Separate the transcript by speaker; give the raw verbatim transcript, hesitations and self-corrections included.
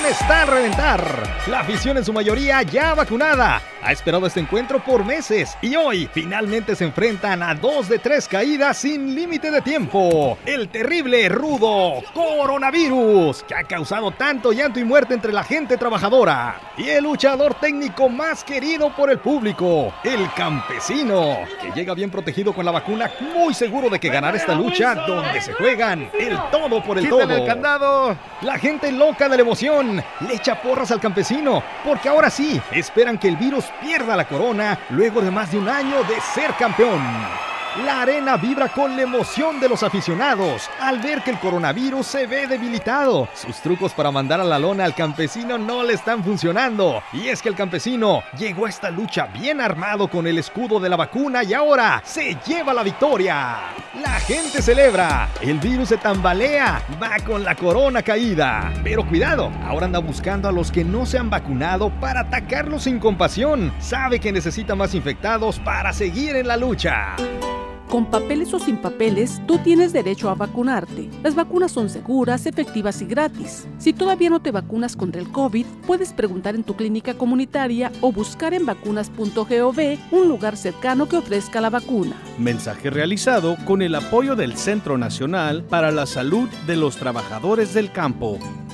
Speaker 1: está al reventar. La afición en su mayoría ya vacunada ha esperado este encuentro por meses y hoy finalmente se enfrentan a dos de tres caídas sin límite de tiempo. El terrible, rudo coronavirus que ha causado tanto llanto y muerte entre la gente trabajadora. Y el luchador técnico más querido por el público, el campesino, que llega bien protegido con la vacuna, muy seguro de que ganará esta lucha donde se juegan el todo por el
Speaker 2: ¡Quiten
Speaker 1: todo.
Speaker 2: el candado!
Speaker 1: La gente loca de la emoción le echa porras al campesino, porque ahora sí esperan que el virus pierda la corona luego de más de un año de ser campeón. La arena vibra con la emoción de los aficionados al ver que el coronavirus se ve debilitado. Sus trucos para mandar a la lona al campesino no le están funcionando. Y es que el campesino llegó a esta lucha bien armado con el escudo de la vacuna y ahora se lleva la victoria. La gente celebra, el virus se tambalea, va con la corona caída. Pero cuidado, ahora anda buscando a los que no se han vacunado para atacarlos sin compasión. Sabe que necesita más infectados para seguir en la lucha.
Speaker 3: Con papeles o sin papeles, tú tienes derecho a vacunarte. Las vacunas son seguras, efectivas y gratis. Si todavía no te vacunas contra el COVID, puedes preguntar en tu clínica comunitaria o buscar en vacunas punto gov un lugar cercano que ofrezca la vacuna.
Speaker 4: Mensaje realizado con el apoyo del Centro Nacional para la Salud de los Trabajadores del Campo.